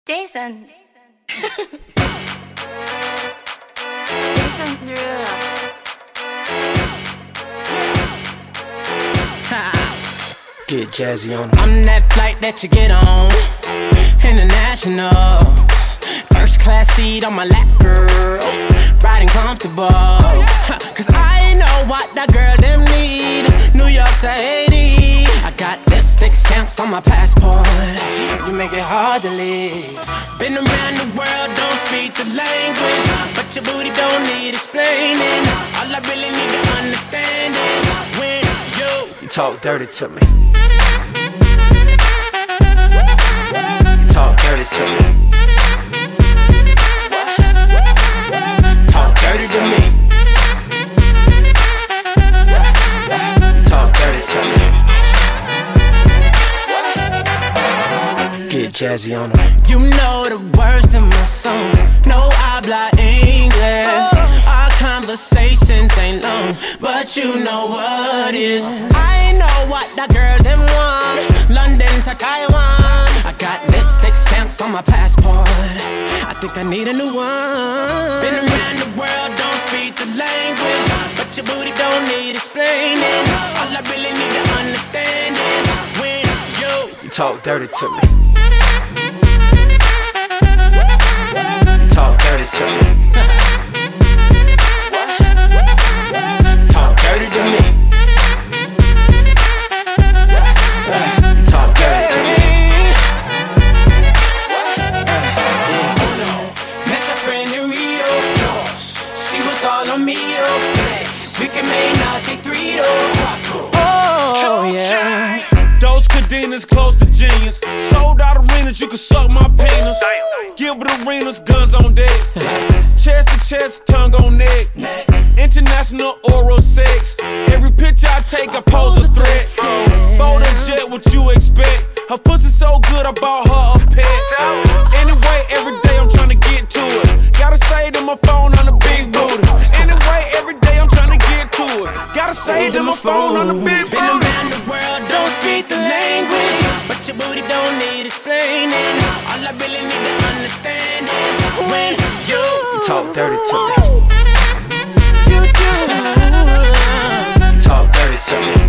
Jason. Jason Derulo. Get jazzy on. I'm that flight that you get on, international. First class seat on my lap, girl, riding comfortable. Cause I know what that girl them need. New York to Haiti, I got lipstick stamps on my passport. You make it hard to leave. Been around the world, don't speak the language, but your booty don't need explaining. All I really need to understand is when you talk dirty to me. You talk dirty to me. Talk dirty to me. Talk dirty to me. Get jazzy on them. You know the words in my songs. No habla English. Our conversations ain't long, but you know what is. I know what that girl them want. London to Taiwan. I got lipstick stamps on my passport. I think I need a new one. Been around the world, don't speak the language, but your booty don't need explaining. All I really need to understand is when you talk dirty to me. You talk dirty to me. Talk dirty to me. Talk dirty to me. Met your friend in Rio. She was all on me. We can make Nazi 3 Oh yeah. Those cadenas close to genius. Sold out arenas, you can suck my penis. Gilbert Arenas, guns on deck. Chest to chest, tongue on neck. International oral sex. Every picture I take, I pose a threat. Bold and jet, what you expect? Her pussy so good, I bought her a pet. Anyway, every day I'm trying to get to it. Gotta say to my phone on the big booty. Anyway, every day I'm trying to get to it. Gotta say to my phone on the big booty. Been around the world, don't speak the language, but your booty don't need explaining. All I really need to understand is when you talk dirty to me. You talk dirty to me.